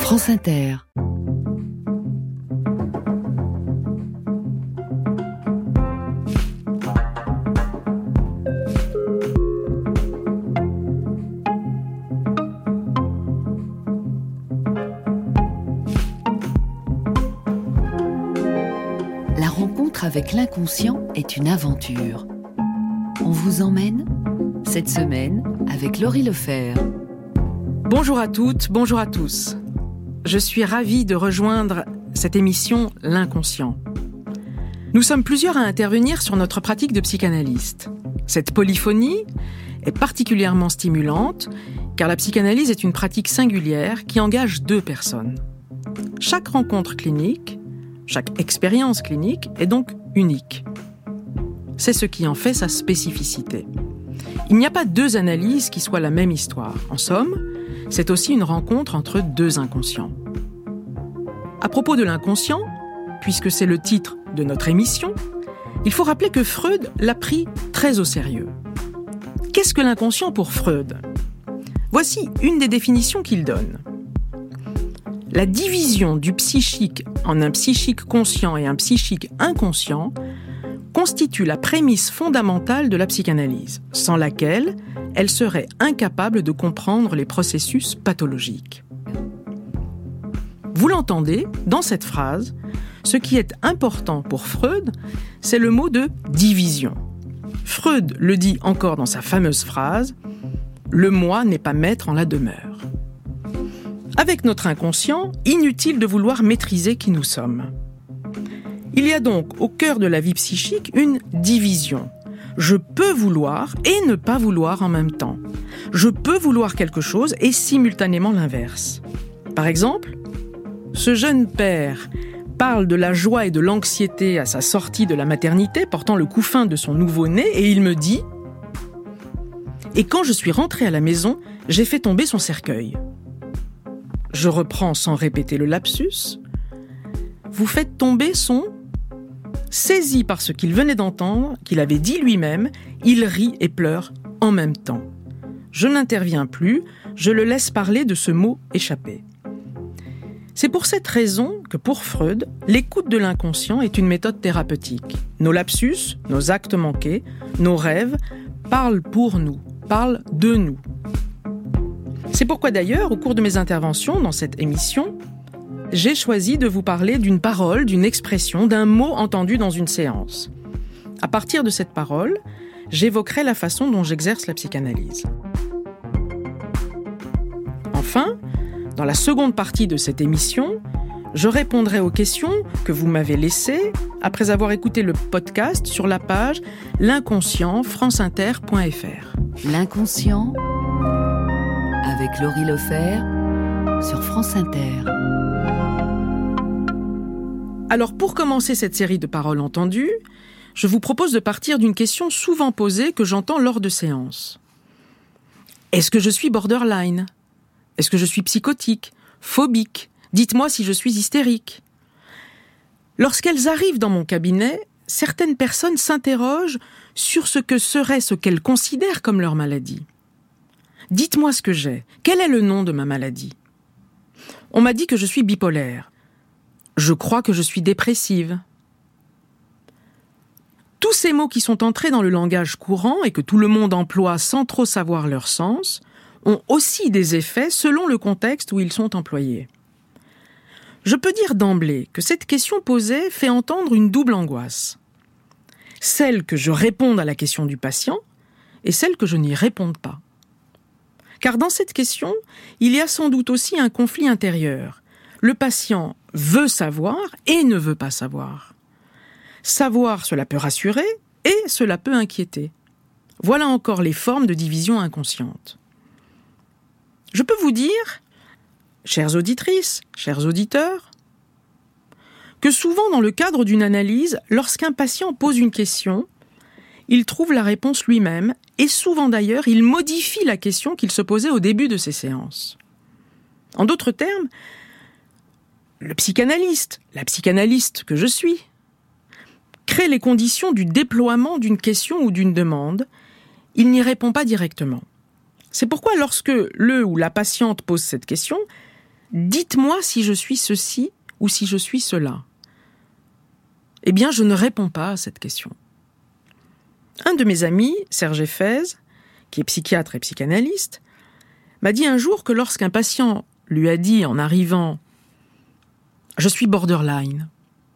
France Inter. La rencontre avec l'inconscient est une aventure. On vous emmène cette semaine avec Laurie Lefer. Bonjour à toutes, bonjour à tous. Je suis ravie de rejoindre cette émission L'Inconscient. Nous sommes plusieurs à intervenir sur notre pratique de psychanalyste. Cette polyphonie est particulièrement stimulante car la psychanalyse est une pratique singulière qui engage deux personnes. Chaque rencontre clinique, chaque expérience clinique est donc unique. C'est ce qui en fait sa spécificité. Il n'y a pas deux analyses qui soient la même histoire. En somme, c'est aussi une rencontre entre deux inconscients. À propos de l'inconscient, puisque c'est le titre de notre émission, il faut rappeler que Freud l'a pris très au sérieux. Qu'est-ce que l'inconscient pour Freud ? Voici une des définitions qu'il donne. La division du psychique en un psychique conscient et un psychique inconscient constitue la prémisse fondamentale de la psychanalyse, sans laquelle elle serait incapable de comprendre les processus pathologiques. Vous l'entendez, dans cette phrase, ce qui est important pour Freud, c'est le mot de division. Freud le dit encore dans sa fameuse phrase « Le moi n'est pas maître en la demeure ». Avec notre inconscient, inutile de vouloir maîtriser qui nous sommes. Il y a donc au cœur de la vie psychique une division. Je peux vouloir et ne pas vouloir en même temps. Je peux vouloir quelque chose et simultanément l'inverse. Par exemple, ce jeune père parle de la joie et de l'anxiété à sa sortie de la maternité, portant le couffin de son nouveau-né, et il me dit « Et quand je suis rentré à la maison, j'ai fait tomber son cercueil. » Je reprends sans répéter le lapsus. « Vous faites tomber son... » Saisi par ce qu'il venait d'entendre, qu'il avait dit lui-même, il rit et pleure en même temps. Je n'interviens plus, je le laisse parler de ce mot échappé. C'est pour cette raison que pour Freud, l'écoute de l'inconscient est une méthode thérapeutique. Nos lapsus, nos actes manqués, nos rêves parlent pour nous, parlent de nous. C'est pourquoi d'ailleurs, au cours de mes interventions dans cette émission, j'ai choisi de vous parler d'une parole, d'une expression, d'un mot entendu dans une séance. À partir de cette parole, j'évoquerai la façon dont j'exerce la psychanalyse. Enfin, dans la seconde partie de cette émission, je répondrai aux questions que vous m'avez laissées après avoir écouté le podcast sur la page L'Inconscient, franceinter.fr. L'Inconscient avec Laurie Lefer sur France Inter. Alors, pour commencer cette série de paroles entendues, je vous propose de partir d'une question souvent posée que j'entends lors de séances. Est-ce que je suis borderline ? Est-ce que je suis psychotique ? Phobique ? Dites-moi si je suis hystérique. Lorsqu'elles arrivent dans mon cabinet, certaines personnes s'interrogent sur ce que serait ce qu'elles considèrent comme leur maladie. Dites-moi ce que j'ai. Quel est le nom de ma maladie ? On m'a dit que je suis bipolaire. Je crois que je suis dépressive. Tous ces mots qui sont entrés dans le langage courant et que tout le monde emploie sans trop savoir leur sens ont aussi des effets selon le contexte où ils sont employés. Je peux dire d'emblée que cette question posée fait entendre une double angoisse. Celle que je réponde à la question du patient et celle que je n'y réponde pas. Car dans cette question, il y a sans doute aussi un conflit intérieur. Le patient veut savoir et ne veut pas savoir. Savoir, cela peut rassurer et cela peut inquiéter. Voilà encore les formes de division inconsciente. Je peux vous dire, chères auditrices, chers auditeurs, que souvent dans le cadre d'une analyse, lorsqu'un patient pose une question, il trouve la réponse lui-même et souvent d'ailleurs, il modifie la question qu'il se posait au début de ses séances. En d'autres termes, le psychanalyste, la psychanalyste que je suis, crée les conditions du déploiement d'une question ou d'une demande, il n'y répond pas directement. C'est pourquoi lorsque le ou la patiente pose cette question, « Dites-moi si je suis ceci ou si je suis cela ». Eh bien, je ne réponds pas à cette question. Un de mes amis, Serge Effez, qui est psychiatre et psychanalyste, m'a dit un jour que lorsqu'un patient lui a dit en arrivant « Je suis borderline »,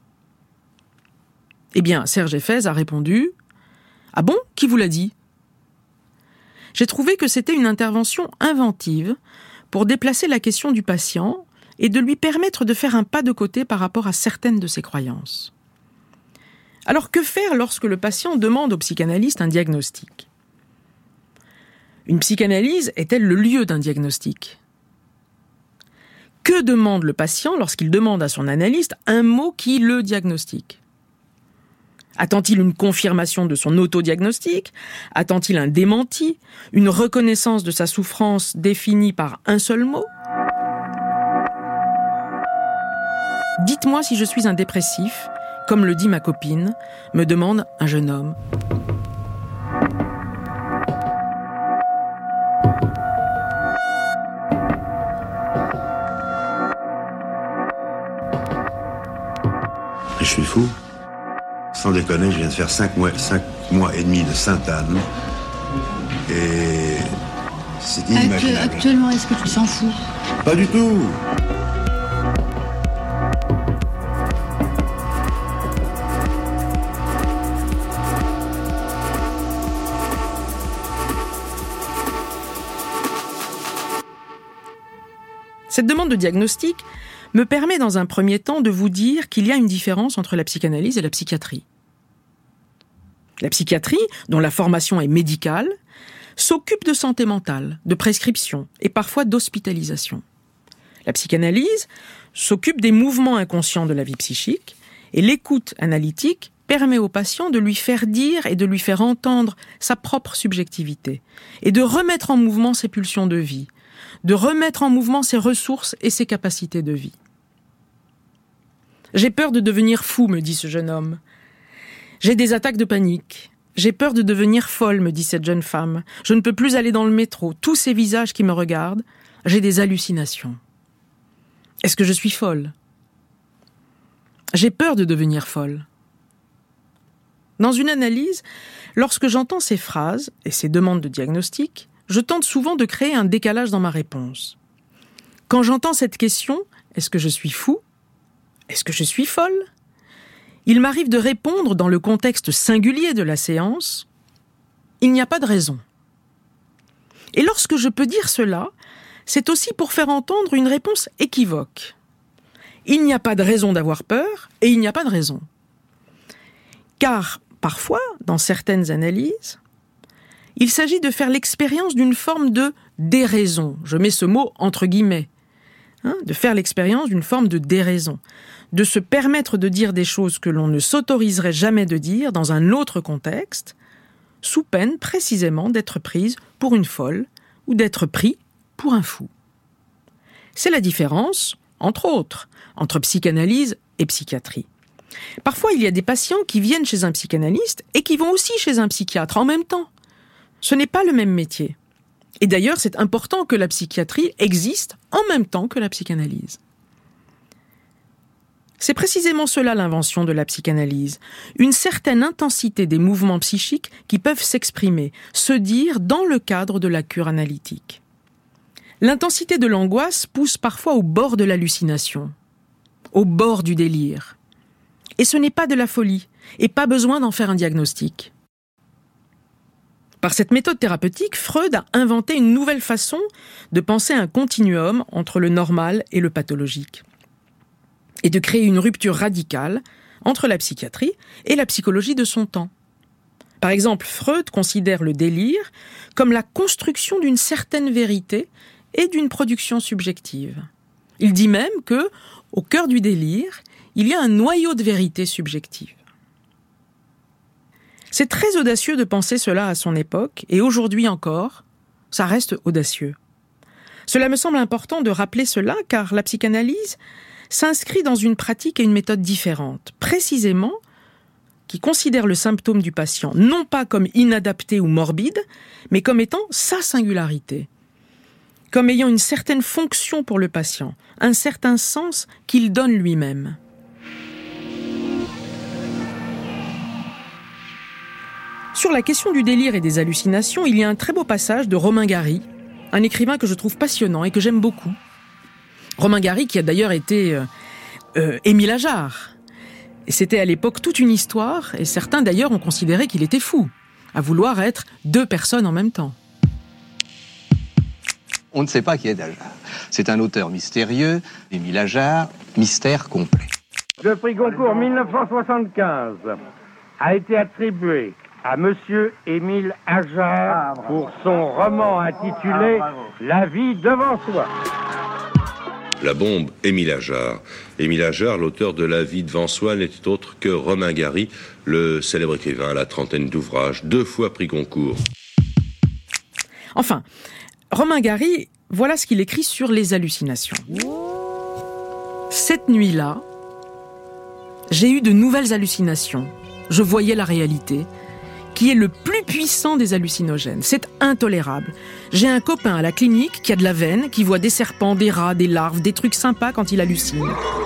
eh bien, Serge Effez a répondu « Ah bon, qui vous l'a dit ?» J'ai trouvé que c'était une intervention inventive pour déplacer la question du patient et de lui permettre de faire un pas de côté par rapport à certaines de ses croyances. Alors que faire lorsque le patient demande au psychanalyste un diagnostic ? Une psychanalyse est-elle le lieu d'un diagnostic ? Que demande le patient lorsqu'il demande à son analyste un mot qui le diagnostique ? Attend-il une confirmation de son autodiagnostic ? Attend-il un démenti ? Une reconnaissance de sa souffrance définie par un seul mot ? Dites-moi si je suis un dépressif, comme le dit ma copine, me demande un jeune homme. Je suis fou. Sans déconner, je viens de faire 5 mois et demi de Sainte-Anne. Et c'est inimaginable. Actuellement, est-ce que tu t'en fous ? Pas du tout. Cette demande de diagnostic me permet dans un premier temps de vous dire qu'il y a une différence entre la psychanalyse et la psychiatrie. La psychiatrie, dont la formation est médicale, s'occupe de santé mentale, de prescription et parfois d'hospitalisation. La psychanalyse s'occupe des mouvements inconscients de la vie psychique et l'écoute analytique permet au patient de lui faire dire et de lui faire entendre sa propre subjectivité et de remettre en mouvement ses pulsions de vie, de remettre en mouvement ses ressources et ses capacités de vie. J'ai peur de devenir fou, me dit ce jeune homme. J'ai des attaques de panique. J'ai peur de devenir folle, me dit cette jeune femme. Je ne peux plus aller dans le métro. Tous ces visages qui me regardent, j'ai des hallucinations. Est-ce que je suis folle ? J'ai peur de devenir folle. Dans une analyse, lorsque j'entends ces phrases et ces demandes de diagnostic, je tente souvent de créer un décalage dans ma réponse. Quand j'entends cette question, est-ce que je suis fou ? Est-ce que je suis folle ? Il m'arrive de répondre dans le contexte singulier de la séance, il n'y a pas de raison. Et lorsque je peux dire cela, c'est aussi pour faire entendre une réponse équivoque. Il n'y a pas de raison d'avoir peur et il n'y a pas de raison. Car parfois, dans certaines analyses, il s'agit de faire l'expérience d'une forme de déraison. Je mets ce mot entre guillemets. De faire l'expérience d'une forme de déraison. De se permettre de dire des choses que l'on ne s'autoriserait jamais de dire dans un autre contexte, sous peine précisément d'être prise pour une folle ou d'être pris pour un fou. C'est la différence, entre autres, entre psychanalyse et psychiatrie. Parfois, il y a des patients qui viennent chez un psychanalyste et qui vont aussi chez un psychiatre en même temps. Ce n'est pas le même métier. Et d'ailleurs, c'est important que la psychiatrie existe en même temps que la psychanalyse. C'est précisément cela l'invention de la psychanalyse, une certaine intensité des mouvements psychiques qui peuvent s'exprimer, se dire dans le cadre de la cure analytique. L'intensité de l'angoisse pousse parfois au bord de l'hallucination, au bord du délire. Et ce n'est pas de la folie, et pas besoin d'en faire un diagnostic. Par cette méthode thérapeutique, Freud a inventé une nouvelle façon de penser un continuum entre le normal et le pathologique, et de créer une rupture radicale entre la psychiatrie et la psychologie de son temps. Par exemple, Freud considère le délire comme la construction d'une certaine vérité et d'une production subjective. Il dit même que, au cœur du délire, il y a un noyau de vérité subjective. C'est très audacieux de penser cela à son époque, et aujourd'hui encore, ça reste audacieux. Cela me semble important de rappeler cela, car la psychanalyse s'inscrit dans une pratique et une méthode différentes, précisément qui considère le symptôme du patient non pas comme inadapté ou morbide, mais comme étant sa singularité. comme ayant une certaine fonction pour le patient, un certain sens qu'il donne lui-même. Sur la question du délire et des hallucinations, il y a un très beau passage de Romain Gary, un écrivain que je trouve passionnant et que j'aime beaucoup. Romain Gary qui a d'ailleurs été Émile Ajar. Et c'était à l'époque toute une histoire, et certains d'ailleurs ont considéré qu'il était fou, à vouloir être deux personnes en même temps. On ne sait pas qui est Ajar. C'est un auteur mystérieux, Émile Ajar, mystère complet. Le prix Goncourt 1975 a été attribué à Monsieur Émile Ajar pour son roman intitulé La vie devant soi. La bombe, Émile Ajar. Émile Ajar, l'auteur de La vie devant soi, n'était autre que Romain Gary, le célèbre écrivain à la trentaine d'ouvrages, 2 fois prix Goncourt. Enfin, Romain Gary, voilà ce qu'il écrit sur les hallucinations. Cette nuit-là, j'ai eu de nouvelles hallucinations. Je voyais la réalité, qui est le plus puissant des hallucinogènes. C'est intolérable. J'ai un copain à la clinique qui a de la veine, qui voit des serpents, des rats, des larves, des trucs sympas quand il hallucine.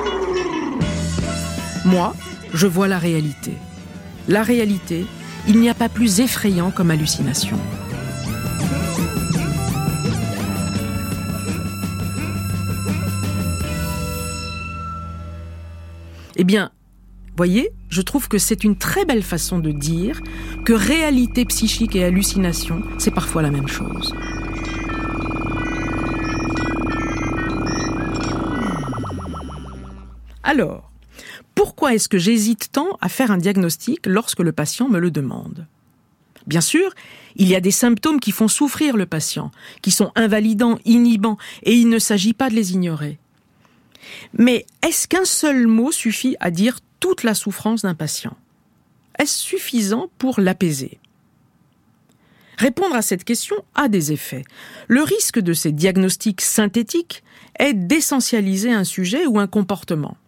Moi, je vois la réalité. La réalité, il n'y a pas plus effrayant comme hallucination. Eh bien, voyez, je trouve que c'est une très belle façon de dire que réalité psychique et hallucination, c'est parfois la même chose. Alors, pourquoi est-ce que j'hésite tant à faire un diagnostic lorsque le patient me le demande ? Bien sûr, il y a des symptômes qui font souffrir le patient, qui sont invalidants, inhibants, et il ne s'agit pas de les ignorer. Mais est-ce qu'un seul mot suffit à dire toute la souffrance d'un patient ? Est-ce suffisant pour l'apaiser ? Répondre à cette question a des effets. Le risque de ces diagnostics synthétiques est d'essentialiser un sujet ou un comportement.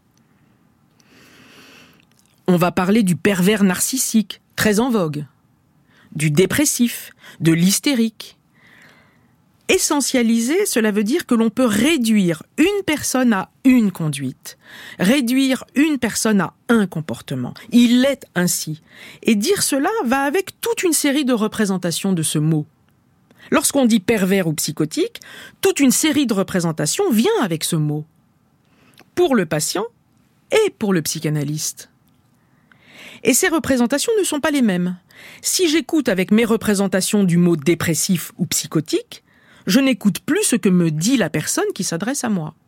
On va parler du pervers narcissique, très en vogue, du dépressif, de l'hystérique. Essentialiser, cela veut dire que l'on peut réduire une personne à une conduite, réduire une personne à un comportement. Il est ainsi. Et dire cela va avec toute une série de représentations de ce mot. Lorsqu'on dit pervers ou psychotique, toute une série de représentations vient avec ce mot. Pour le patient et pour le psychanalyste. Et ces représentations ne sont pas les mêmes. Si j'écoute avec mes représentations du mot dépressif ou psychotique, je n'écoute plus ce que me dit la personne qui s'adresse à moi.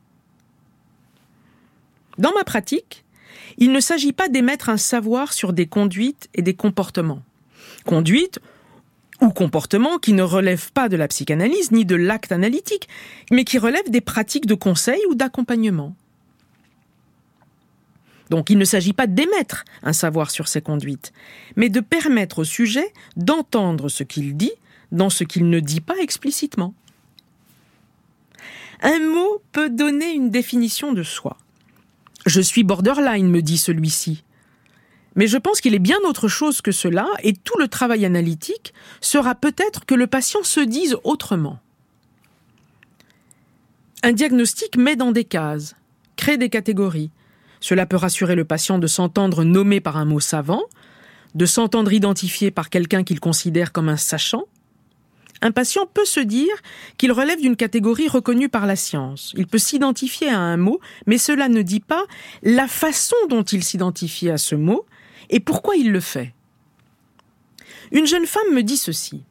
Dans ma pratique, il ne s'agit pas d'émettre un savoir sur des conduites et des comportements. Conduites ou comportements qui ne relèvent pas de la psychanalyse ni de l'acte analytique, mais qui relèvent des pratiques de conseil ou d'accompagnement. Donc il ne s'agit pas d'émettre un savoir sur ces conduites, mais de permettre au sujet d'entendre ce qu'il dit dans ce qu'il ne dit pas explicitement. Un mot peut donner une définition de soi. Je suis borderline, me dit celui-ci. Mais je pense qu'il est bien autre chose que cela, et tout le travail analytique sera peut-être que le patient se dise autrement. Un diagnostic met dans des cases, crée des catégories. Cela peut rassurer le patient de s'entendre nommé par un mot savant, de s'entendre identifié par quelqu'un qu'il considère comme un sachant. Un patient peut se dire qu'il relève d'une catégorie reconnue par la science. Il peut s'identifier à un mot, mais cela ne dit pas la façon dont il s'identifie à ce mot et pourquoi il le fait. Une jeune femme me dit ceci.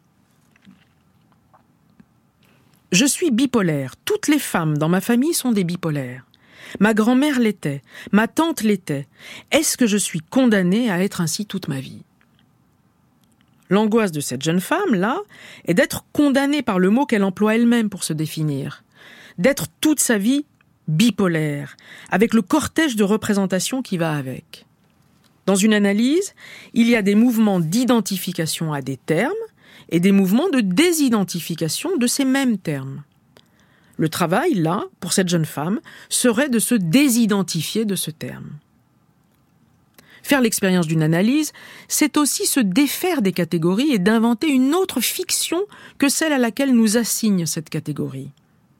« Je suis bipolaire. Toutes les femmes dans ma famille sont des bipolaires. Ma grand-mère l'était. Ma tante l'était. Est-ce que je suis condamnée à être ainsi toute ma vie ?» L'angoisse de cette jeune femme-là est d'être condamnée par le mot qu'elle emploie elle-même pour se définir, d'être toute sa vie bipolaire, avec le cortège de représentations qui va avec. Dans une analyse, il y a des mouvements d'identification à des termes et des mouvements de désidentification de ces mêmes termes. Le travail, là, pour cette jeune femme, serait de se désidentifier de ce terme. Faire l'expérience d'une analyse, c'est aussi se défaire des catégories et d'inventer une autre fiction que celle à laquelle nous assigne cette catégorie.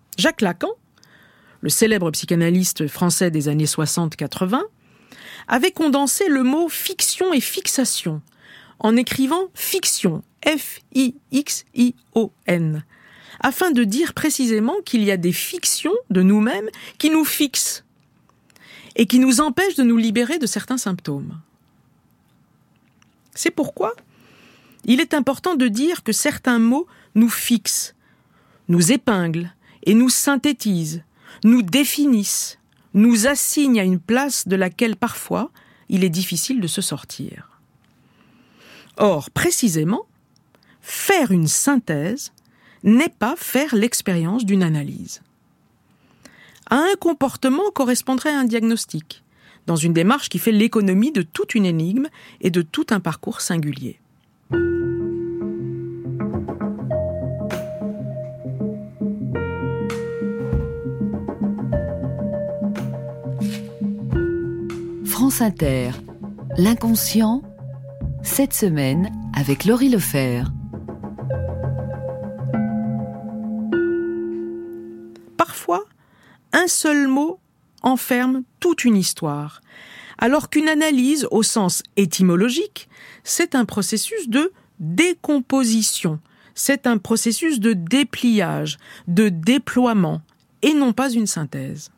Jacques Lacan, le célèbre psychanalyste français des années 60-80, avait condensé le mot fiction et fixation en écrivant fiction, F-I-X-I-O-N, afin de dire précisément qu'il y a des fictions de nous-mêmes qui nous fixent et qui nous empêchent de nous libérer de certains symptômes. C'est pourquoi il est important de dire que certains mots nous fixent, nous épinglent et nous synthétisent, nous définissent, nous assignent à une place de laquelle parfois il est difficile de se sortir. Or, précisément, faire une synthèse n'est pas faire l'expérience d'une analyse. À un comportement correspondrait un diagnostic, dans une démarche qui fait l'économie de toute une énigme et de tout un parcours singulier. France Inter, l'inconscient, cette semaine avec Laurie Lefebvre. Parfois, un seul mot enferme toute une histoire, alors qu'une analyse, au sens étymologique, c'est un processus de décomposition, c'est un processus de dépliage, de déploiement, et non pas une synthèse.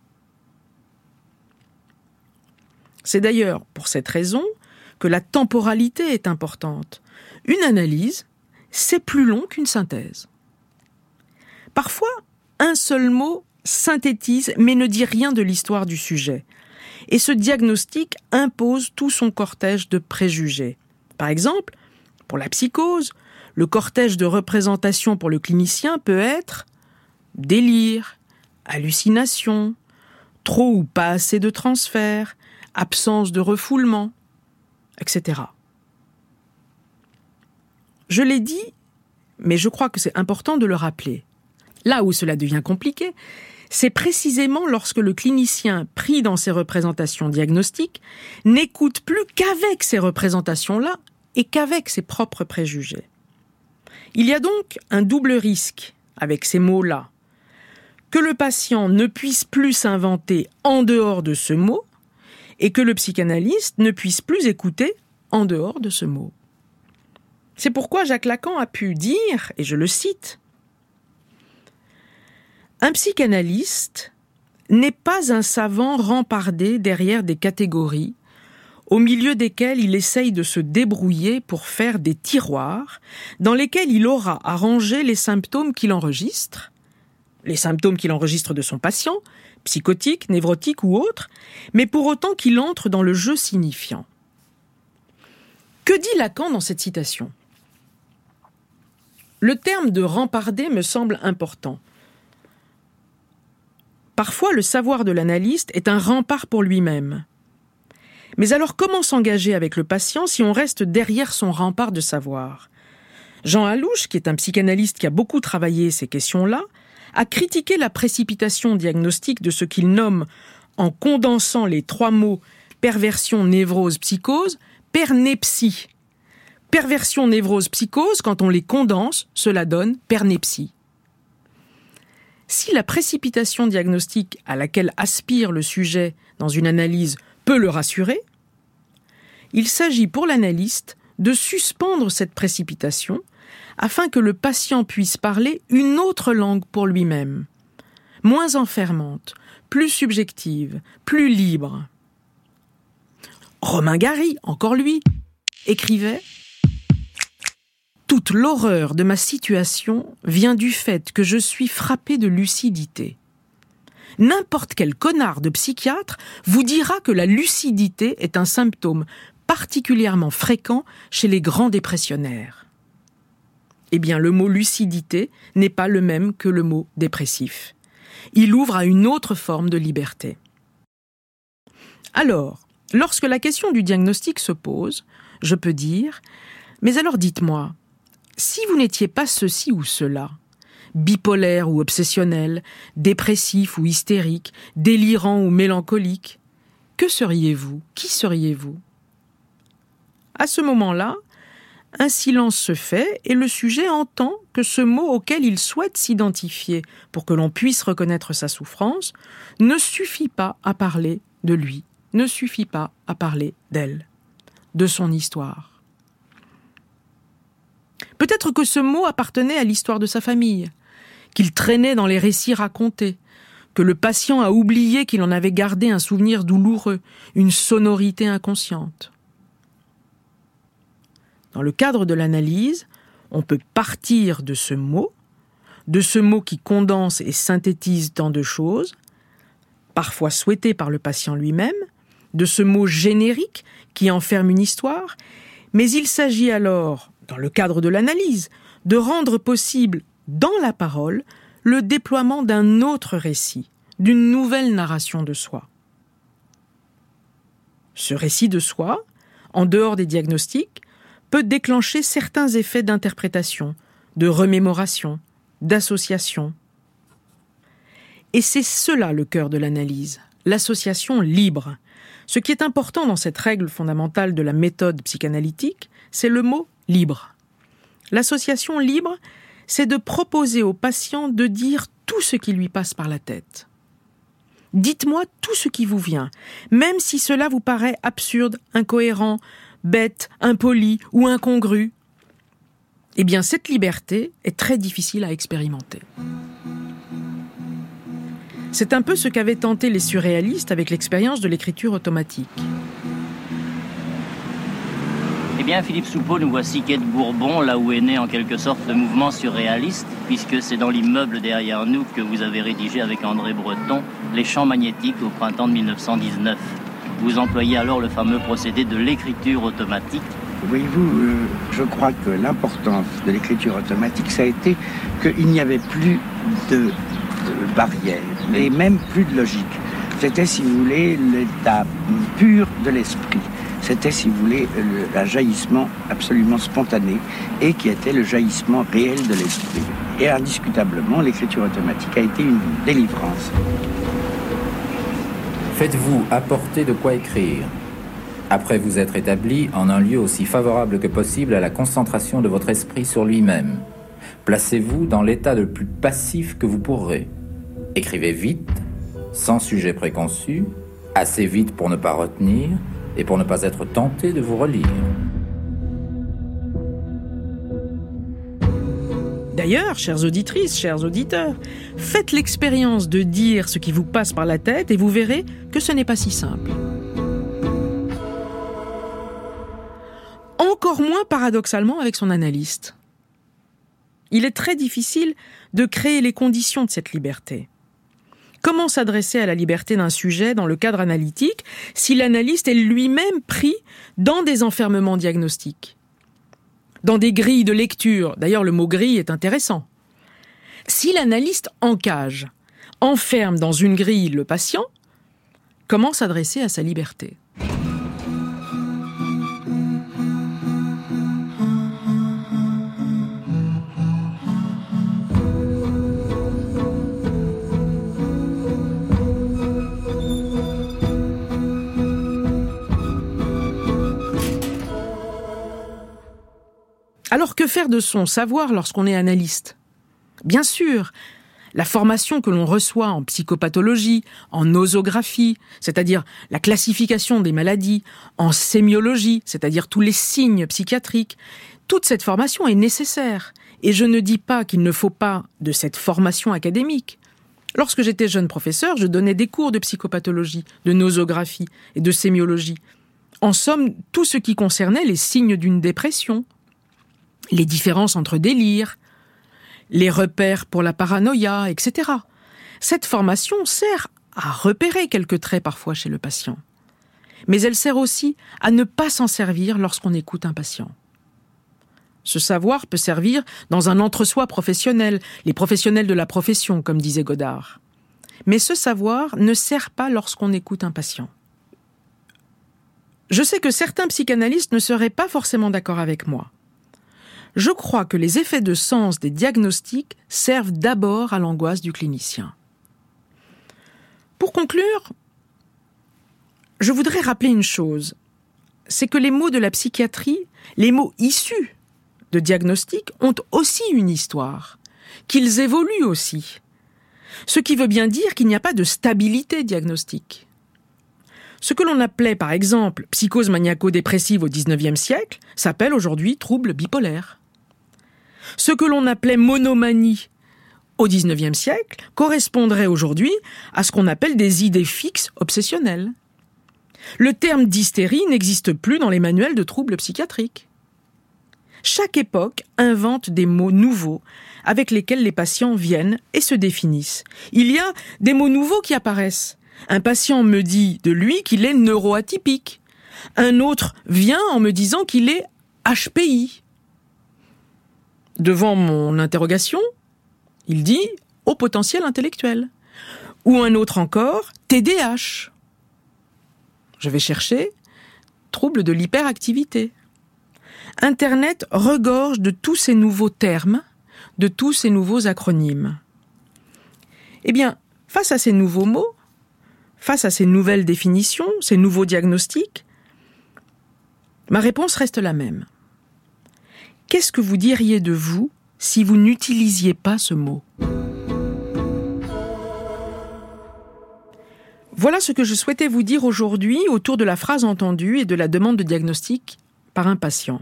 C'est d'ailleurs pour cette raison que la temporalité est importante. Une analyse, c'est plus long qu'une synthèse. Parfois, un seul mot synthétise mais ne dit rien de l'histoire du sujet. Et ce diagnostic impose tout son cortège de préjugés. Par exemple, pour la psychose, le cortège de représentation pour le clinicien peut être délire, hallucination, trop ou pas assez de transfert, absence de refoulement, etc. Je l'ai dit, mais je crois que c'est important de le rappeler. Là où cela devient compliqué, c'est précisément lorsque le clinicien pris dans ces représentations diagnostiques n'écoute plus qu'avec ces représentations-là et qu'avec ses propres préjugés. Il y a donc un double risque avec ces mots-là, que le patient ne puisse plus s'inventer en dehors de ce mot et que le psychanalyste ne puisse plus écouter en dehors de ce mot. C'est pourquoi Jacques Lacan a pu dire, et je le cite, « Un psychanalyste n'est pas un savant rempardé derrière des catégories au milieu desquelles il essaye de se débrouiller pour faire des tiroirs dans lesquels il aura à ranger les symptômes qu'il enregistre de son patient, psychotique, névrotique ou autre, mais pour autant qu'il entre dans le jeu signifiant. » Que dit Lacan dans cette citation ? Le terme de remparder me semble important. Parfois, le savoir de l'analyste est un rempart pour lui-même. Mais alors, comment s'engager avec le patient si on reste derrière son rempart de savoir ? Jean Alouche, qui est un psychanalyste qui a beaucoup travaillé ces questions-là, a critiqué la précipitation diagnostique de ce qu'il nomme, en condensant les 3 mots perversion, névrose, psychose, pernepsie. Perversion, névrose, psychose, quand on les condense, cela donne pernepsie. Si la précipitation diagnostique à laquelle aspire le sujet dans une analyse peut le rassurer, il s'agit pour l'analyste de suspendre cette précipitation afin que le patient puisse parler une autre langue pour lui-même, moins enfermante, plus subjective, plus libre. Romain Gary, encore lui, écrivait « Toute l'horreur de ma situation vient du fait que je suis frappé de lucidité. N'importe quel connard de psychiatre vous dira que la lucidité est un symptôme particulièrement fréquent chez les grands dépressionnaires. Eh bien, le mot lucidité n'est pas le même que le mot dépressif. Il ouvre à une autre forme de liberté. Alors, lorsque la question du diagnostic se pose, je peux dire « Mais alors dites-moi, si vous n'étiez pas ceci ou cela, bipolaire ou obsessionnel, dépressif ou hystérique, délirant ou mélancolique, que seriez-vous ? Qui seriez-vous » À ce moment-là, un silence se fait et le sujet entend que ce mot auquel il souhaite s'identifier pour que l'on puisse reconnaître sa souffrance ne suffit pas à parler de lui, ne suffit pas à parler d'elle, de son histoire. Peut-être que ce mot appartenait à l'histoire de sa famille, qu'il traînait dans les récits racontés, que le patient a oublié qu'il en avait gardé un souvenir douloureux, une sonorité inconsciente. Dans le cadre de l'analyse, on peut partir de ce mot qui condense et synthétise tant de choses, parfois souhaité par le patient lui-même, de ce mot générique qui enferme une histoire, mais il s'agit alors, dans le cadre de l'analyse, de rendre possible, dans la parole, le déploiement d'un autre récit, d'une nouvelle narration de soi. Ce récit de soi, en dehors des diagnostics, peut déclencher certains effets d'interprétation, de remémoration, d'association. Et c'est cela le cœur de l'analyse, l'association libre. Ce qui est important dans cette règle fondamentale de la méthode psychanalytique, c'est le mot « libre ». L'association libre, c'est de proposer au patient de dire tout ce qui lui passe par la tête. Dites-moi tout ce qui vous vient, même si cela vous paraît absurde, incohérent, bête, impoli ou incongru. Eh bien, cette liberté est très difficile à expérimenter. C'est un peu ce qu'avaient tenté les surréalistes avec l'expérience de l'écriture automatique. Eh bien, Philippe Soupeau, nous voici quai de Bourbon, là où est né en quelque sorte le mouvement surréaliste, puisque c'est dans l'immeuble derrière nous que vous avez rédigé avec André Breton les champs magnétiques au printemps de 1919. Vous employez alors le fameux procédé de l'écriture automatique. Voyez-vous, je crois que l'importance de l'écriture automatique, ça a été qu'il n'y avait plus de barrières, et même plus de logique. C'était, si vous voulez, l'état pur de l'esprit. C'était, si vous voulez, un jaillissement absolument spontané et qui était le jaillissement réel de l'esprit. Et indiscutablement, l'écriture automatique a été une délivrance. Faites-vous apporter de quoi écrire. Après vous être établi en un lieu aussi favorable que possible à la concentration de votre esprit sur lui-même. Placez-vous dans l'état le plus passif que vous pourrez. Écrivez vite, sans sujet préconçu, assez vite pour ne pas retenir et pour ne pas être tenté de vous relire. D'ailleurs, chères auditrices, chers auditeurs, faites l'expérience de dire ce qui vous passe par la tête et vous verrez que ce n'est pas si simple. Encore moins paradoxalement avec son analyste. Il est très difficile de créer les conditions de cette liberté. Comment s'adresser à la liberté d'un sujet dans le cadre analytique si l'analyste est lui-même pris dans des enfermements diagnostiques ? Dans des grilles de lecture, d'ailleurs le mot grille est intéressant. Si l'analyste encage, enferme dans une grille le patient, comment s'adresser à sa liberté ? Alors que faire de son savoir lorsqu'on est analyste ? Bien sûr, la formation que l'on reçoit en psychopathologie, en nosographie, c'est-à-dire la classification des maladies, en sémiologie, c'est-à-dire tous les signes psychiatriques, toute cette formation est nécessaire. Et je ne dis pas qu'il ne faut pas de cette formation académique. Lorsque j'étais jeune professeur, je donnais des cours de psychopathologie, de nosographie et de sémiologie. En somme, tout ce qui concernait les signes d'une dépression, les différences entre délires, les repères pour la paranoïa, etc. Cette formation sert à repérer quelques traits parfois chez le patient. Mais elle sert aussi à ne pas s'en servir lorsqu'on écoute un patient. Ce savoir peut servir dans un entre-soi professionnel, les professionnels de la profession, comme disait Godard. Mais ce savoir ne sert pas lorsqu'on écoute un patient. Je sais que certains psychanalystes ne seraient pas forcément d'accord avec moi. Je crois que les effets de sens des diagnostics servent d'abord à l'angoisse du clinicien. Pour conclure, je voudrais rappeler une chose, c'est que les mots de la psychiatrie, les mots issus de diagnostic ont aussi une histoire, qu'ils évoluent aussi. Ce qui veut bien dire qu'il n'y a pas de stabilité diagnostique. Ce que l'on appelait par exemple psychose maniaco-dépressive au XIXe siècle s'appelle aujourd'hui trouble bipolaire. Ce que l'on appelait monomanie au XIXe siècle correspondrait aujourd'hui à ce qu'on appelle des idées fixes obsessionnelles. Le terme d'hystérie n'existe plus dans les manuels de troubles psychiatriques. Chaque époque invente des mots nouveaux avec lesquels les patients viennent et se définissent. Il y a des mots nouveaux qui apparaissent. Un patient me dit de lui qu'il est neuroatypique. Un autre vient en me disant qu'il est HPI. Devant mon interrogation, il dit haut potentiel intellectuel. Ou un autre encore, TDAH. Je vais chercher trouble de l'hyperactivité. Internet regorge de tous ces nouveaux termes, de tous ces nouveaux acronymes. Eh bien, face à ces nouveaux mots, face à ces nouvelles définitions, ces nouveaux diagnostics, ma réponse reste la même. Qu'est-ce que vous diriez de vous si vous n'utilisiez pas ce mot ? Voilà ce que je souhaitais vous dire aujourd'hui autour de la phrase entendue et de la demande de diagnostic par un patient.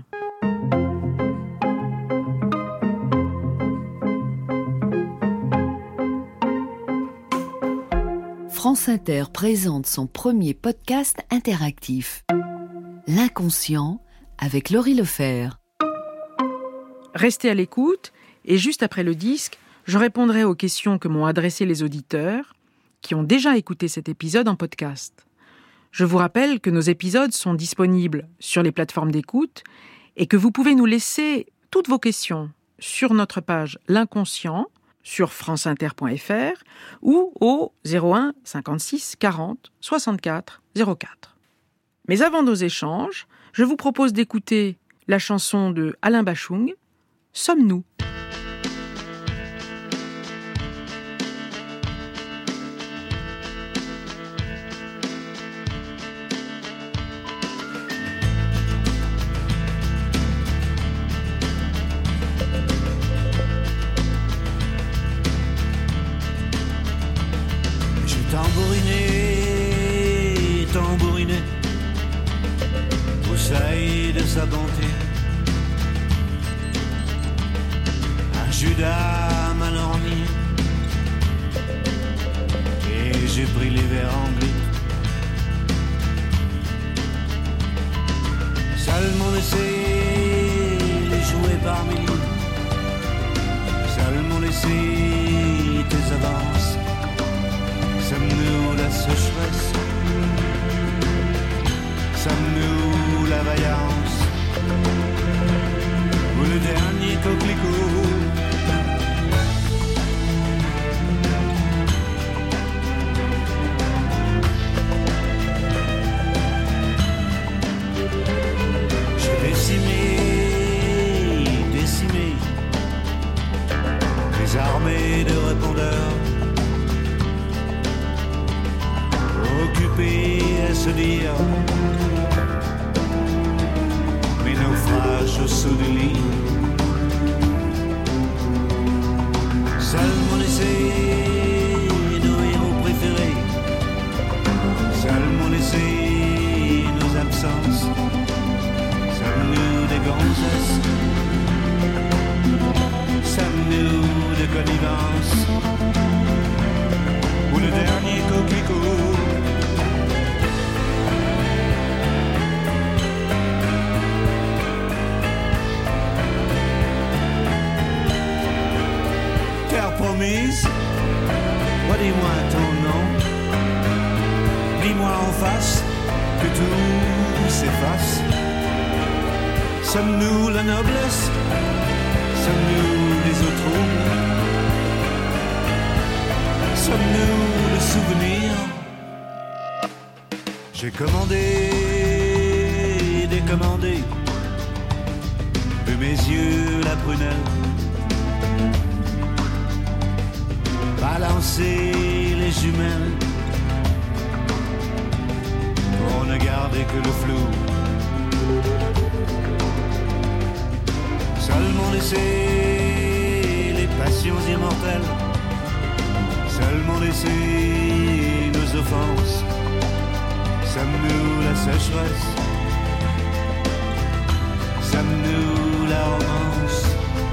France Inter présente son premier podcast interactif. L'inconscient avec Laurie Lefebvre. Restez à l'écoute et juste après le disque, je répondrai aux questions que m'ont adressées les auditeurs qui ont déjà écouté cet épisode en podcast. Je vous rappelle que nos épisodes sont disponibles sur les plateformes d'écoute et que vous pouvez nous laisser toutes vos questions sur notre page L'Inconscient sur franceinter.fr ou au 01 56 40 64 04. Mais avant nos échanges, je vous propose d'écouter la chanson de Alain Bachung, « Sommes-nous ». Tambouriné, broussaille de sa bonté. Un Judas mal orni, et j'ai pris les verres anglais. Seulement laissé les jouer par milliers, seulement laissé tes avances. Sommes-nous la sécheresse? Sommes-nous la vaillance? Ou le dernier coquelicot? J'ai décimé des armées de répondeurs, occupés à se dire mes naufrages sous des lits. Seulement laisser nos héros préférés, seulement laisser nos absences. Sommes-nous des gonzesses? Sommes-nous de connivence? Ou le dernier coquelicot? Promise, redis-moi ton nom, dis-moi en face que tout s'efface. Sommes-nous la noblesse? Sommes-nous les autres troubles? Sommes-nous le souvenir? J'ai commandé, décommandé, de mes yeux la prunelle, balancer les jumelles pour ne garder que le flou. Seulement laisser les passions immortelles, seulement laisser nos offenses. Sommes-nous la sécheresse? Sommes-nous la romance?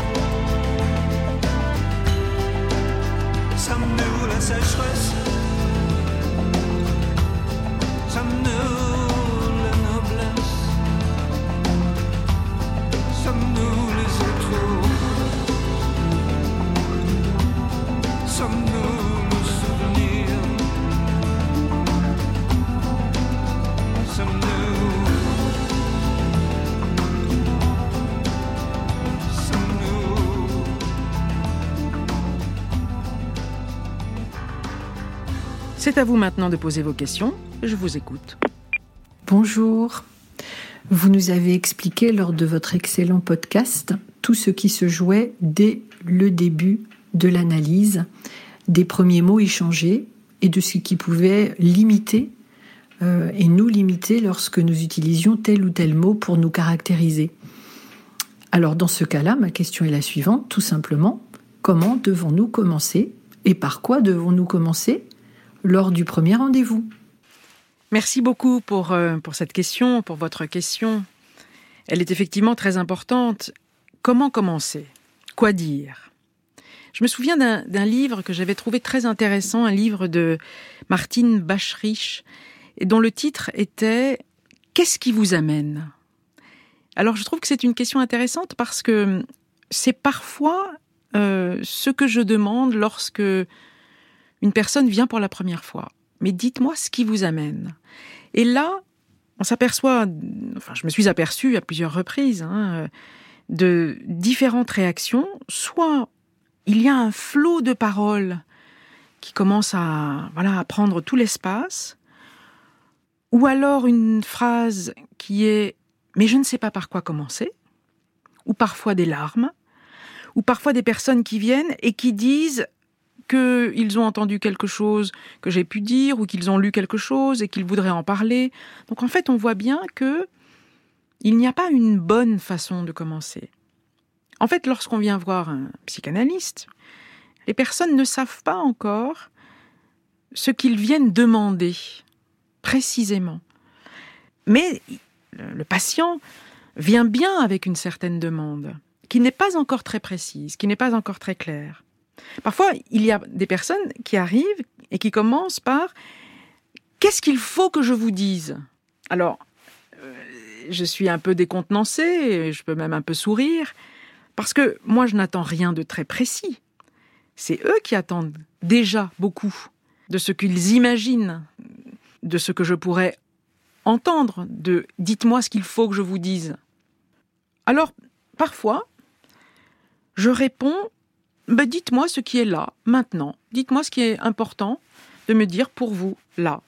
Sommes-nous la sécheresse? Sommes-nous la noblesse? Sommes-nous les étraux? Sommes-nous le souvenir? Sommes-nous? Sommes-nous? C'est à vous maintenant de poser vos questions. Je vous écoute. Bonjour. Vous nous avez expliqué lors de votre excellent podcast tout ce qui se jouait dès le début de l'analyse, des premiers mots échangés et de ce qui pouvait limiter et nous limiter lorsque nous utilisions tel ou tel mot pour nous caractériser. Alors dans ce cas-là, ma question est la suivante, tout simplement, comment devons-nous commencer et par quoi devons-nous commencer lors du premier rendez-vous ? Merci beaucoup pour cette question, pour votre question. Elle est effectivement très importante. Comment commencer ? Quoi dire ? Je me souviens d'un livre que j'avais trouvé très intéressant, un livre de Martine Bachrich, et dont le titre était « Qu'est-ce qui vous amène ?» Alors je trouve que c'est une question intéressante parce que c'est parfois ce que je demande lorsque une personne vient pour la première fois. Mais dites-moi ce qui vous amène. Et là, on s'aperçoit, enfin je me suis aperçue à plusieurs reprises, de différentes réactions. Soit il y a un flot de paroles qui commence à prendre tout l'espace, ou alors une phrase qui est « mais je ne sais pas par quoi commencer », ou parfois des larmes, ou parfois des personnes qui viennent et qui disent qu'ils ont entendu quelque chose que j'ai pu dire ou qu'ils ont lu quelque chose et qu'ils voudraient en parler. Donc en fait, on voit bien qu'il n'y a pas une bonne façon de commencer. En fait, lorsqu'on vient voir un psychanalyste, les personnes ne savent pas encore ce qu'ils viennent demander précisément. Mais le patient vient bien avec une certaine demande qui n'est pas encore très précise, qui n'est pas encore très claire. Parfois, il y a des personnes qui arrivent et qui commencent par « Qu'est-ce qu'il faut que je vous dise ?» Alors, je suis un peu décontenancée, je peux même un peu sourire, parce que moi, je n'attends rien de très précis. C'est eux qui attendent déjà beaucoup de ce qu'ils imaginent, de ce que je pourrais entendre, de « Dites-moi ce qu'il faut que je vous dise ». Alors, parfois, je réponds dites-moi ce qui est là, maintenant. Dites-moi ce qui est important de me dire pour vous, là.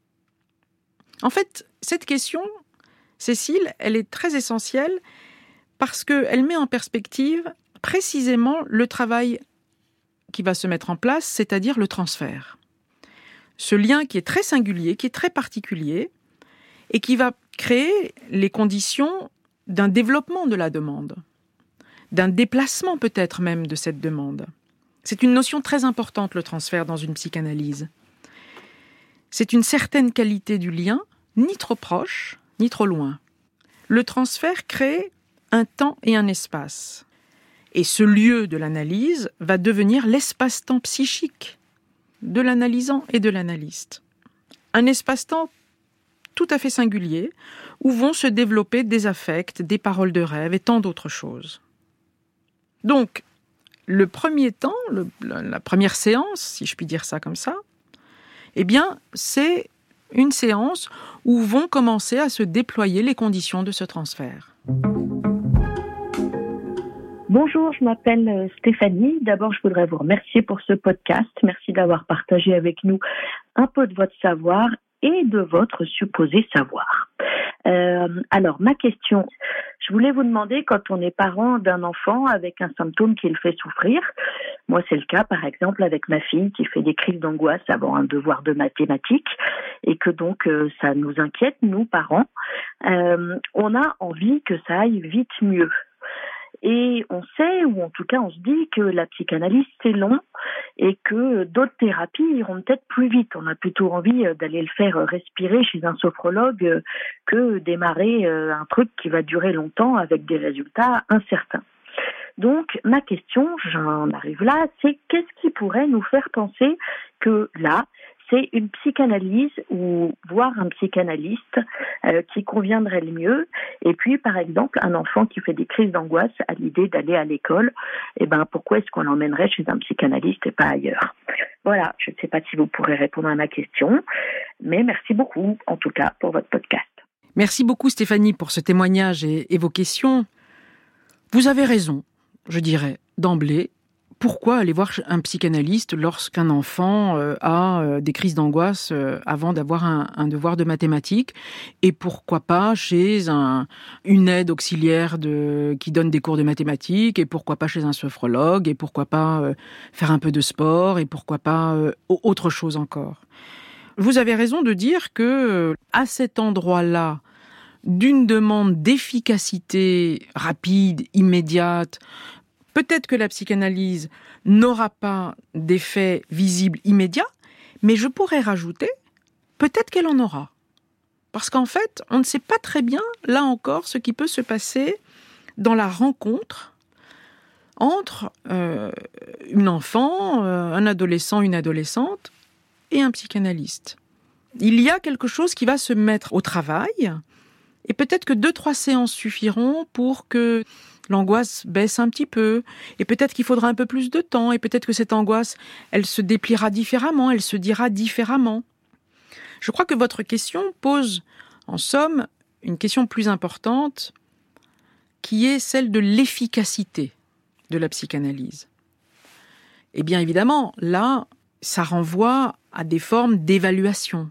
En fait, cette question, Cécile, elle est très essentielle parce qu'elle met en perspective précisément le travail qui va se mettre en place, c'est-à-dire le transfert. Ce lien qui est très singulier, qui est très particulier et qui va créer les conditions d'un développement de la demande, d'un déplacement peut-être même de cette demande. C'est une notion très importante, le transfert dans une psychanalyse. C'est une certaine qualité du lien, ni trop proche, ni trop loin. Le transfert crée un temps et un espace. Et ce lieu de l'analyse va devenir l'espace-temps psychique de l'analysant et de l'analyste. Un espace-temps tout à fait singulier, où vont se développer des affects, des paroles de rêve et tant d'autres choses. Donc, le premier temps, la première séance, si je puis dire ça comme ça, eh bien, c'est une séance où vont commencer à se déployer les conditions de ce transfert. Bonjour, je m'appelle Stéphanie. D'abord, je voudrais vous remercier pour ce podcast. Merci d'avoir partagé avec nous un peu de votre savoir et de votre supposé savoir. Alors, ma question, je voulais vous demander, quand on est parent d'un enfant avec un symptôme qui le fait souffrir, moi c'est le cas par exemple avec ma fille qui fait des crises d'angoisse avant un devoir de mathématiques et que donc ça nous inquiète, nous parents, on a envie que ça aille vite mieux. Et on sait, ou en tout cas on se dit que la psychanalyse c'est long et que d'autres thérapies iront peut-être plus vite. On a plutôt envie d'aller le faire respirer chez un sophrologue que démarrer un truc qui va durer longtemps avec des résultats incertains. Donc ma question, j'en arrive là, c'est qu'est-ce qui pourrait nous faire penser que là, c'est une psychanalyse ou voir un psychanalyste qui conviendrait le mieux. Et puis, par exemple, un enfant qui fait des crises d'angoisse à l'idée d'aller à l'école, pourquoi est-ce qu'on l'emmènerait chez un psychanalyste et pas ailleurs ? Voilà, je ne sais pas si vous pourrez répondre à ma question, mais merci beaucoup, en tout cas, pour votre podcast. Merci beaucoup, Stéphanie, pour ce témoignage et vos questions. Vous avez raison, je dirais, d'emblée. Pourquoi aller voir un psychanalyste lorsqu'un enfant a des crises d'angoisse avant d'avoir un devoir de mathématiques ? Et pourquoi pas chez une aide auxiliaire qui donne des cours de mathématiques ? Et pourquoi pas chez un sophrologue ? Et pourquoi pas faire un peu de sport ? Et pourquoi pas autre chose encore ? Vous avez raison de dire que à cet endroit-là, d'une demande d'efficacité rapide, immédiate, peut-être que la psychanalyse n'aura pas d'effet visible immédiat, mais je pourrais rajouter, peut-être qu'elle en aura. Parce qu'en fait, on ne sait pas très bien, là encore, ce qui peut se passer dans la rencontre entre une enfant, un adolescent, une adolescente et un psychanalyste. Il y a quelque chose qui va se mettre au travail, et peut-être que 2-3 séances suffiront pour que l'angoisse baisse un petit peu, et peut-être qu'il faudra un peu plus de temps, et peut-être que cette angoisse, elle se dépliera différemment, elle se dira différemment. Je crois que votre question pose, en somme, une question plus importante, qui est celle de l'efficacité de la psychanalyse. Et bien évidemment, là, ça renvoie à des formes d'évaluation,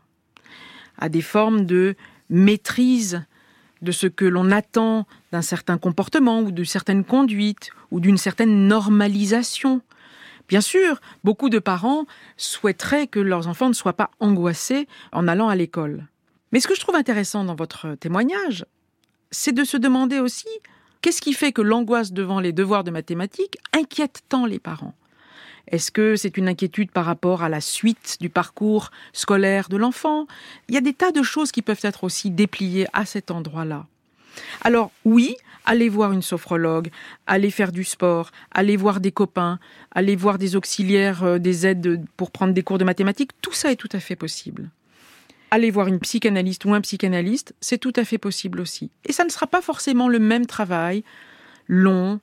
à des formes de maîtrise de ce que l'on attend d'un certain comportement ou de certaines conduites ou d'une certaine normalisation. Bien sûr, beaucoup de parents souhaiteraient que leurs enfants ne soient pas angoissés en allant à l'école. Mais ce que je trouve intéressant dans votre témoignage, c'est de se demander aussi qu'est-ce qui fait que l'angoisse devant les devoirs de mathématiques inquiète tant les parents ? Est-ce que c'est une inquiétude par rapport à la suite du parcours scolaire de l'enfant ? Il y a des tas de choses qui peuvent être aussi dépliées à cet endroit-là. Alors oui, allez voir une sophrologue, allez faire du sport, allez voir des copains, allez voir des auxiliaires, des aides pour prendre des cours de mathématiques, tout ça est tout à fait possible. Aller voir une psychanalyste ou un psychanalyste, c'est tout à fait possible aussi. Et ça ne sera pas forcément le même travail, long,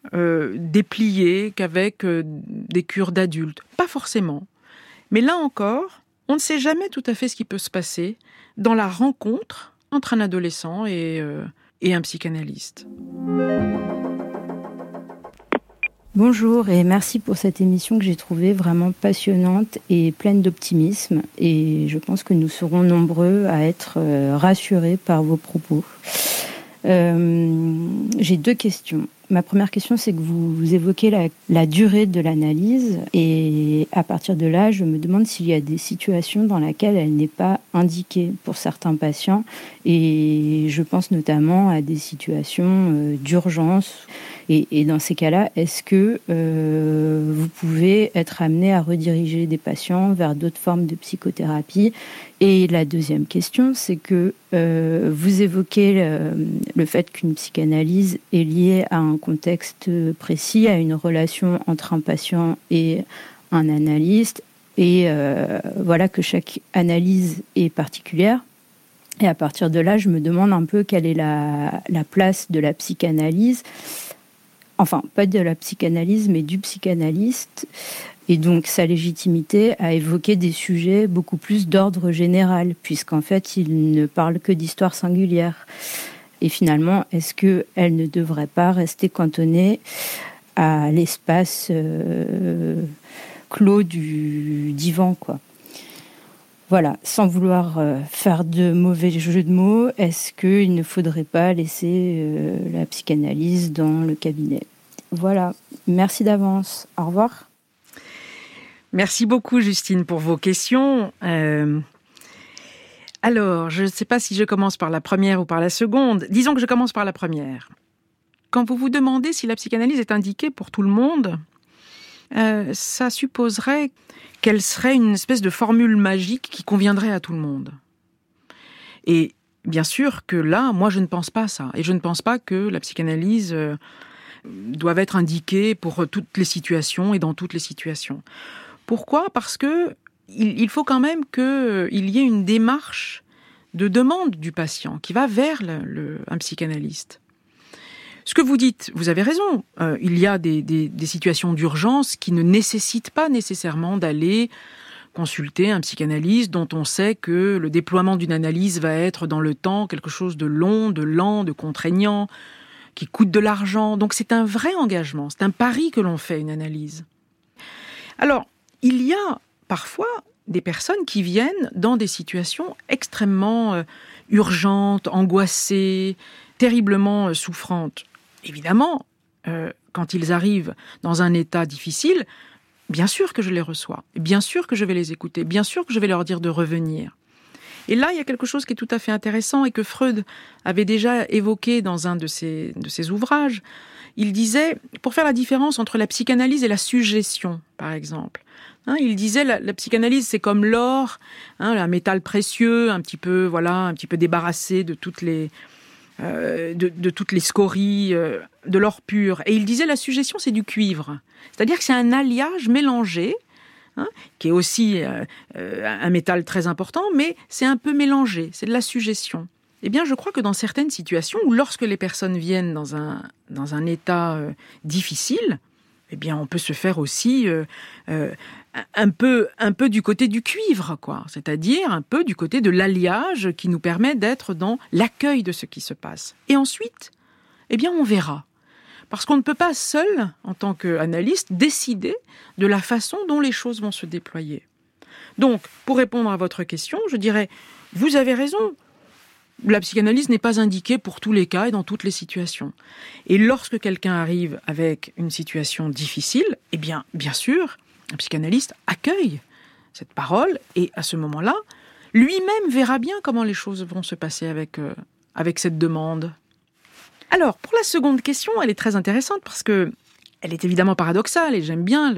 déplié qu'avec des cures d'adultes. Pas forcément. Mais là encore, on ne sait jamais tout à fait ce qui peut se passer dans la rencontre entre un adolescent et un psychanalyste. Bonjour et merci pour cette émission que j'ai trouvée vraiment passionnante et pleine d'optimisme. Et je pense que nous serons nombreux à être rassurés par vos propos. J'ai 2 questions. Ma première question, c'est que vous évoquez la durée de l'analyse et à partir de là, je me demande s'il y a des situations dans lesquelles elle n'est pas indiquée pour certains patients et je pense notamment à des situations d'urgence. Et dans ces cas-là, est-ce que vous pouvez être amené à rediriger des patients vers d'autres formes de psychothérapie ? Et la deuxième question, c'est que vous évoquez le fait qu'une psychanalyse est liée à un contexte précis, à une relation entre un patient et un analyste, et voilà que chaque analyse est particulière. Et à partir de là, je me demande un peu quelle est la place de la psychanalyse, enfin pas de la psychanalyse, mais du psychanalyste, et donc sa légitimité à évoquer des sujets beaucoup plus d'ordre général, puisqu'en fait il ne parle que d'histoires singulières. Et finalement, est-ce qu'elle ne devrait pas rester cantonnée à l'espace clos du divan, quoi ? Voilà, sans vouloir faire de mauvais jeux de mots, est-ce qu'il ne faudrait pas laisser la psychanalyse dans le cabinet ? Voilà, merci d'avance. Au revoir. Merci beaucoup, Justine, pour vos questions. Alors, je ne sais pas si je commence par la première ou par la seconde. Disons que je commence par la première. quand vous vous demandez si la psychanalyse est indiquée pour tout le monde, ça supposerait qu'elle serait une espèce de formule magique qui conviendrait à tout le monde. Et bien sûr que là, moi, je ne pense pas ça. Et je ne pense pas que la psychanalyse doive être indiquée pour toutes les situations et dans toutes les situations. Pourquoi ? Parce que il faut quand même qu'il y ait une démarche de demande du patient qui va vers un psychanalyste. Ce que vous dites, vous avez raison. Il y a des situations d'urgence qui ne nécessitent pas nécessairement d'aller consulter un psychanalyste dont on sait que le déploiement d'une analyse va être dans le temps quelque chose de long, de lent, de contraignant, qui coûte de l'argent. Donc c'est un vrai engagement, c'est un pari que l'on fait, une analyse. Alors, il y a parfois des personnes qui viennent dans des situations extrêmement urgentes, angoissées, terriblement souffrantes. Évidemment, quand ils arrivent dans un état difficile, bien sûr que je les reçois, bien sûr que je vais les écouter, bien sûr que je vais leur dire de revenir. Et là, il y a quelque chose qui est tout à fait intéressant et que Freud avait déjà évoqué dans un de ses ouvrages. Il disait, pour faire la différence entre la psychanalyse et la suggestion, par exemple, il disait la psychanalyse c'est comme l'or, un métal précieux, un petit peu débarrassé de toutes les scories, de l'or pur. Et il disait la suggestion c'est du cuivre, c'est-à-dire que c'est un alliage mélangé, qui est aussi un métal très important, mais c'est un peu mélangé, c'est de la suggestion. Eh bien, je crois que dans certaines situations, ou lorsque les personnes viennent dans un état difficile, eh bien, on peut se faire aussi un peu du côté du cuivre, quoi. C'est-à-dire un peu du côté de l'alliage qui nous permet d'être dans l'accueil de ce qui se passe. Et ensuite, eh bien, on verra. Parce qu'on ne peut pas seul, en tant qu'analyste, décider de la façon dont les choses vont se déployer. Donc, pour répondre à votre question, je dirais, vous avez raison. La psychanalyse n'est pas indiquée pour tous les cas et dans toutes les situations. Et lorsque quelqu'un arrive avec une situation difficile, eh bien sûr, un psychanalyste accueille cette parole et à ce moment-là, lui-même verra bien comment les choses vont se passer avec cette demande. Alors, pour la seconde question, elle est très intéressante parce que elle est évidemment paradoxale et j'aime bien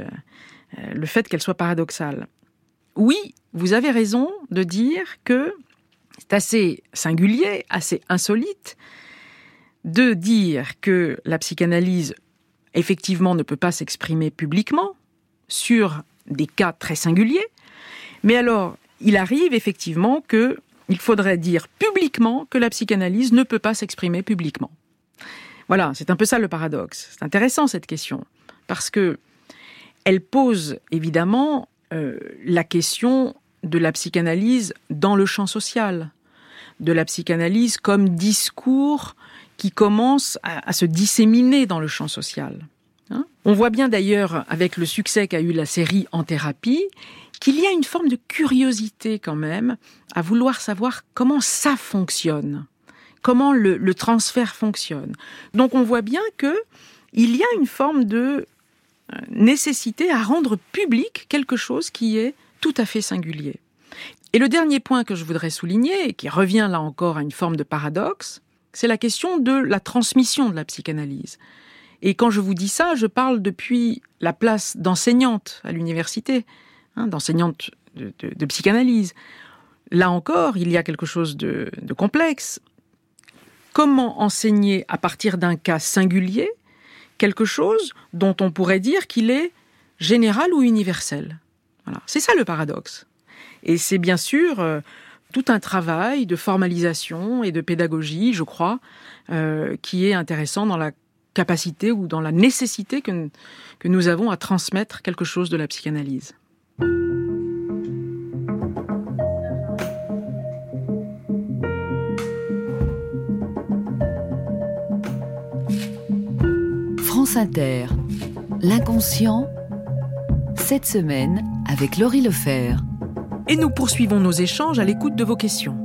le fait qu'elle soit paradoxale. Oui, vous avez raison de dire que c'est assez singulier, assez insolite de dire que la psychanalyse, effectivement, ne peut pas s'exprimer publiquement sur des cas très singuliers, mais alors, il arrive effectivement qu'il faudrait dire publiquement que la psychanalyse ne peut pas s'exprimer publiquement. Voilà, c'est un peu ça le paradoxe. C'est intéressant cette question, parce que elle pose évidemment la question de la psychanalyse dans le champ social, de la psychanalyse comme discours qui commence à se disséminer dans le champ social. On voit bien d'ailleurs, avec le succès qu'a eu la série En thérapie, qu'il y a une forme de curiosité quand même à vouloir savoir comment ça fonctionne, comment le transfert fonctionne. Donc on voit bien qu'il y a une forme de nécessité à rendre public quelque chose qui est tout à fait singulier. Et le dernier point que je voudrais souligner, et qui revient là encore à une forme de paradoxe, c'est la question de la transmission de la psychanalyse. Et quand je vous dis ça, je parle depuis la place d'enseignante à l'université, d'enseignante de psychanalyse. Là encore, il y a quelque chose de complexe. Comment enseigner à partir d'un cas singulier quelque chose dont on pourrait dire qu'il est général ou universel ? Voilà. C'est ça le paradoxe. Et c'est bien sûr tout un travail de formalisation et de pédagogie, je crois, qui est intéressant dans la capacité ou dans la nécessité que nous avons à transmettre quelque chose de la psychanalyse. France Inter, l'inconscient, cette semaine avec Laurie Lefebvre. Et nous poursuivons nos échanges à l'écoute de vos questions.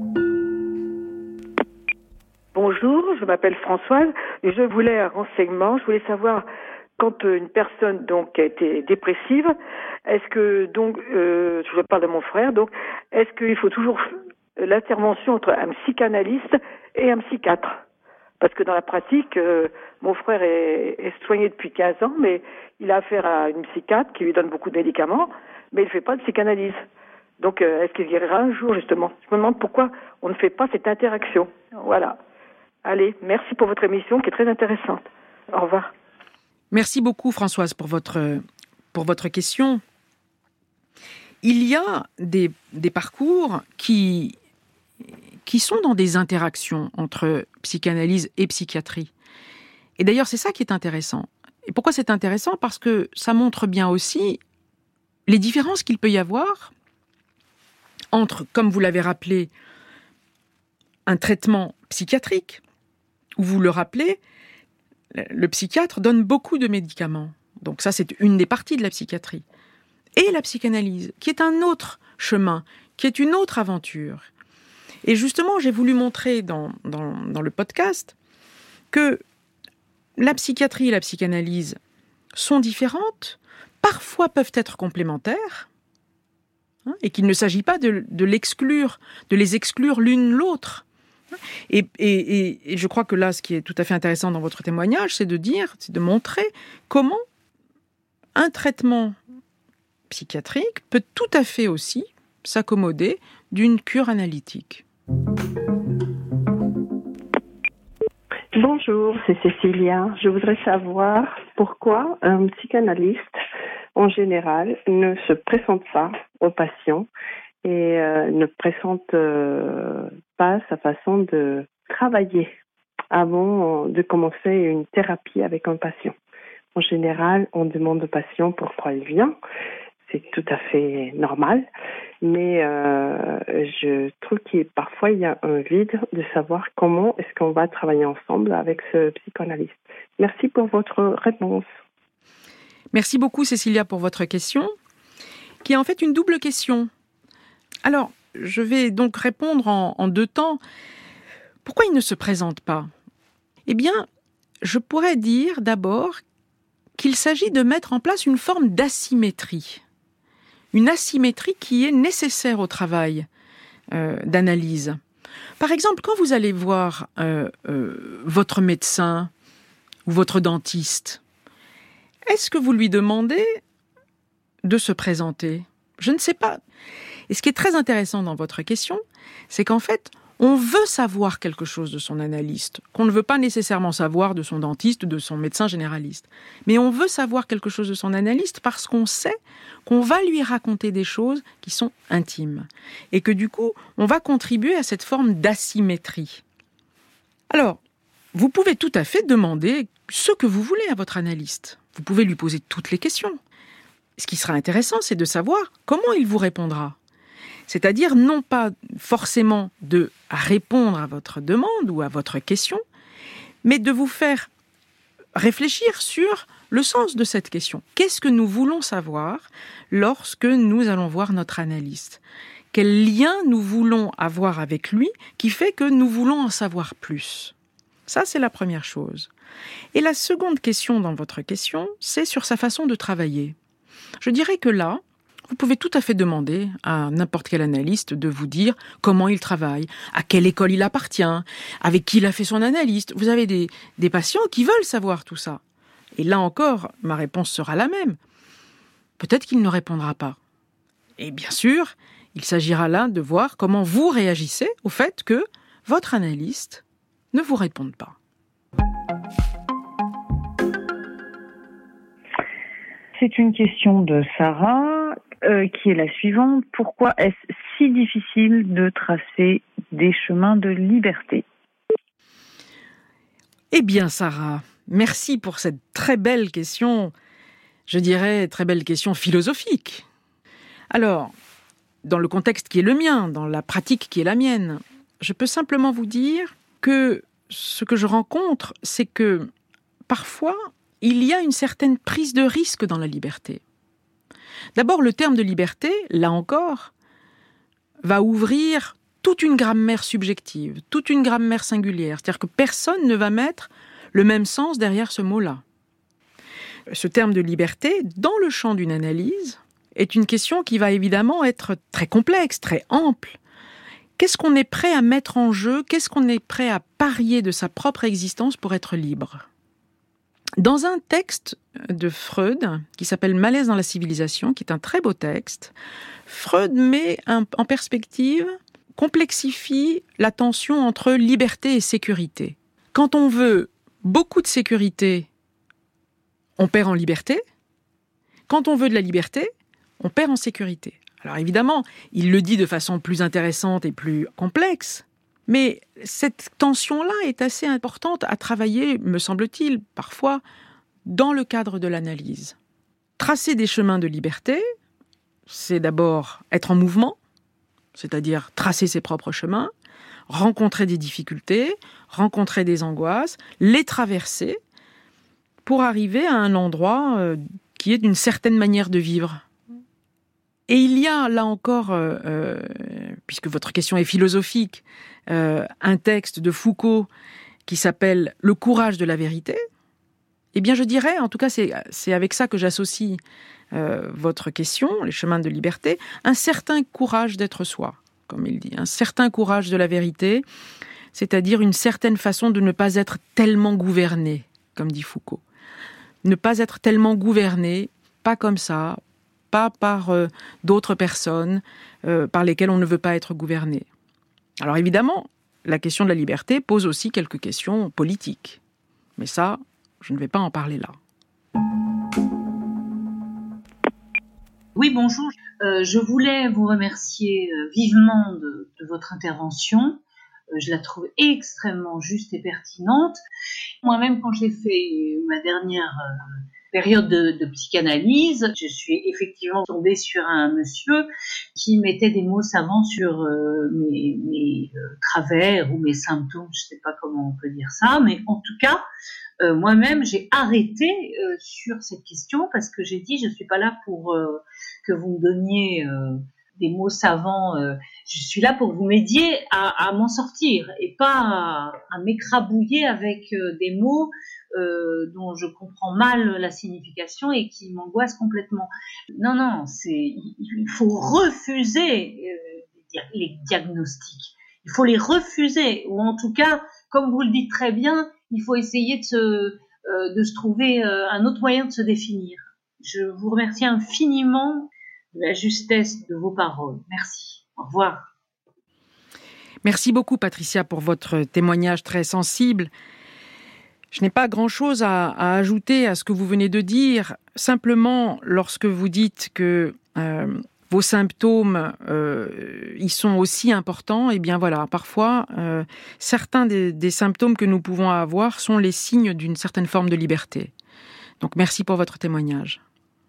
Bonjour, je m'appelle Françoise et je voulais un renseignement. Je voulais savoir, quand une personne donc a été dépressive, est-ce que donc, je parle de mon frère, donc est-ce qu'il faut toujours l'intervention entre un psychanalyste et un psychiatre Parce que dans la pratique, mon frère est soigné depuis 15 ans, mais il a affaire à une psychiatre qui lui donne beaucoup de médicaments, mais il ne fait pas de psychanalyse. Donc, est-ce qu'il guérira un jour, justement? Je me demande pourquoi on ne fait pas cette interaction. Voilà. Allez, merci pour votre émission qui est très intéressante. Au revoir. Merci beaucoup, Françoise, pour votre question. Il y a des parcours qui sont dans des interactions entre psychanalyse et psychiatrie. Et d'ailleurs, c'est ça qui est intéressant. Et pourquoi c'est intéressant? Parce que ça montre bien aussi les différences qu'il peut y avoir entre, comme vous l'avez rappelé, un traitement psychiatrique, où vous le rappelez, le psychiatre donne beaucoup de médicaments. Donc ça, c'est une des parties de la psychiatrie. Et la psychanalyse, qui est un autre chemin, qui est une autre aventure. Et justement, j'ai voulu montrer dans le podcast que la psychiatrie et la psychanalyse sont différentes, parfois peuvent être complémentaires, et qu'il ne s'agit pas de les exclure l'une l'autre. Et je crois que là, ce qui est tout à fait intéressant dans votre témoignage, c'est de montrer comment un traitement psychiatrique peut tout à fait aussi s'accommoder d'une cure analytique. Bonjour, c'est Cécilia. Je voudrais savoir pourquoi un psychanalyste, en général, ne se présente pas aux patients et ne présente pas sa façon de travailler avant de commencer une thérapie avec un patient. En général, on demande au patient pourquoi il vient. C'est tout à fait normal, mais je trouve parfois il y a un vide de savoir comment est-ce qu'on va travailler ensemble avec ce psychanalyste. Merci pour votre réponse. Merci beaucoup Cécilia pour votre question, qui est en fait une double question. Alors, je vais donc répondre en deux temps. Pourquoi il ne se présente pas? Eh bien, je pourrais dire d'abord qu'il s'agit de mettre en place une forme d'asymétrie. Une asymétrie qui est nécessaire au travail d'analyse. Par exemple, quand vous allez voir votre médecin ou votre dentiste, est-ce que vous lui demandez de se présenter? Je ne sais pas. Et ce qui est très intéressant dans votre question, c'est qu'en fait, on veut savoir quelque chose de son analyste, qu'on ne veut pas nécessairement savoir de son dentiste ou de son médecin généraliste. Mais on veut savoir quelque chose de son analyste parce qu'on sait qu'on va lui raconter des choses qui sont intimes. Et que du coup, on va contribuer à cette forme d'asymétrie. Alors, vous pouvez tout à fait demander ce que vous voulez à votre analyste. Vous pouvez lui poser toutes les questions. Ce qui sera intéressant, c'est de savoir comment il vous répondra. C'est-à-dire non pas forcément de répondre à votre demande ou à votre question, mais de vous faire réfléchir sur le sens de cette question. Qu'est-ce que nous voulons savoir lorsque nous allons voir notre analyste? Quel lien nous voulons avoir avec lui qui fait que nous voulons en savoir plus? Ça, c'est la première chose. Et la seconde question dans votre question, c'est sur sa façon de travailler. Je dirais que là, vous pouvez tout à fait demander à n'importe quel analyste de vous dire comment il travaille, à quelle école il appartient, avec qui il a fait son analyste. Vous avez des patients qui veulent savoir tout ça. Et là encore, ma réponse sera la même. Peut-être qu'il ne répondra pas. Et bien sûr, il s'agira là de voir comment vous réagissez au fait que votre analyste ne vous réponde pas. C'est une question de Sarah qui est la suivante. Pourquoi est-ce si difficile de tracer des chemins de liberté? Eh bien, Sarah, merci pour cette très belle question, je dirais très belle question philosophique. Alors, dans le contexte qui est le mien, dans la pratique qui est la mienne, je peux simplement vous dire que ce que je rencontre, c'est que parfois, il y a une certaine prise de risque dans la liberté. D'abord, le terme de liberté, là encore, va ouvrir toute une grammaire subjective, toute une grammaire singulière. C'est-à-dire que personne ne va mettre le même sens derrière ce mot-là. Ce terme de liberté, dans le champ d'une analyse, est une question qui va évidemment être très complexe, très ample, Qu'est-ce qu'on est prêt à mettre en jeu? Qu'est-ce qu'on est prêt à parier de sa propre existence pour être libre? Dans un texte de Freud, qui s'appelle « Malaise dans la civilisation », qui est un très beau texte, Freud met en perspective, complexifie la tension entre liberté et sécurité. Quand on veut beaucoup de sécurité, on perd en liberté. Quand on veut de la liberté, on perd en sécurité. Alors évidemment, il le dit de façon plus intéressante et plus complexe, mais cette tension-là est assez importante à travailler, me semble-t-il, parfois, dans le cadre de l'analyse. Tracer des chemins de liberté, c'est d'abord être en mouvement, c'est-à-dire tracer ses propres chemins, rencontrer des difficultés, rencontrer des angoisses, les traverser, pour arriver à un endroit qui est d'une certaine manière de vivre. Et il y a, là encore, puisque votre question est philosophique, un texte de Foucault qui s'appelle « Le courage de la vérité ». Eh bien, je dirais, en tout cas, c'est avec ça que j'associe votre question, les chemins de liberté, un certain courage d'être soi, comme il dit, un certain courage de la vérité, c'est-à-dire une certaine façon de ne pas être tellement gouverné, comme dit Foucault. Ne pas être tellement gouverné, pas comme ça, pas par d'autres personnes par lesquelles on ne veut pas être gouverné. Alors évidemment, la question de la liberté pose aussi quelques questions politiques. Mais ça, je ne vais pas en parler là. Oui, bonjour. Je voulais vous remercier vivement de votre intervention. Je la trouve extrêmement juste et pertinente. Moi-même, quand j'ai fait ma dernière période de psychanalyse, je suis effectivement tombée sur un monsieur qui mettait des mots savants sur mes travers ou mes symptômes, je ne sais pas comment on peut dire ça, mais en tout cas, moi-même, j'ai arrêté sur cette question parce que j'ai dit, je ne suis pas là pour que vous me donniez des mots savants, je suis là pour vous m'aider à m'en sortir et pas à m'écrabouiller avec des mots dont je comprends mal la signification et qui m'angoissent complètement. Non, il faut refuser les diagnostics. Il faut les refuser, ou en tout cas, comme vous le dites très bien, il faut essayer de se trouver un autre moyen de se définir. Je vous remercie infiniment de la justesse de vos paroles. Merci. Au revoir. Merci beaucoup, Patricia, pour votre témoignage très sensible. Je n'ai pas grand-chose à ajouter à ce que vous venez de dire. Simplement, lorsque vous dites que vos symptômes, ils sont aussi importants, eh bien voilà, parfois, certains des symptômes que nous pouvons avoir sont les signes d'une certaine forme de liberté. Donc merci pour votre témoignage.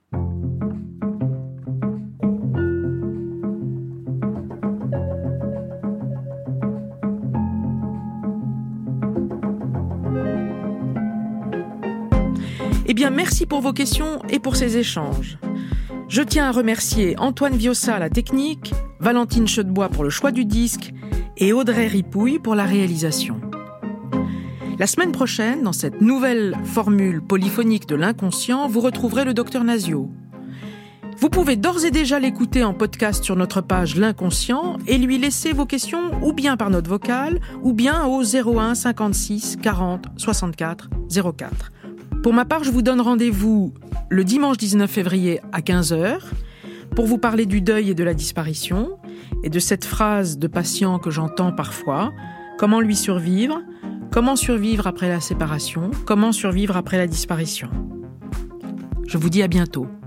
Eh bien, merci pour vos questions et pour ces échanges. Je tiens à remercier Antoine Viossa à la technique, Valentine Chaudebois pour le choix du disque et Audrey Ripouille pour la réalisation. La semaine prochaine, dans cette nouvelle formule polyphonique de l'inconscient, vous retrouverez le Dr Nasio. Vous pouvez d'ores et déjà l'écouter en podcast sur notre page L'Inconscient et lui laisser vos questions ou bien par note vocale ou bien au 01 56 40 64 04. Pour ma part, je vous donne rendez-vous le dimanche 19 février à 15h pour vous parler du deuil et de la disparition et de cette phrase de patient que j'entends parfois. Comment lui survivre? Comment survivre après la séparation? Comment survivre après la disparition? Je vous dis à bientôt.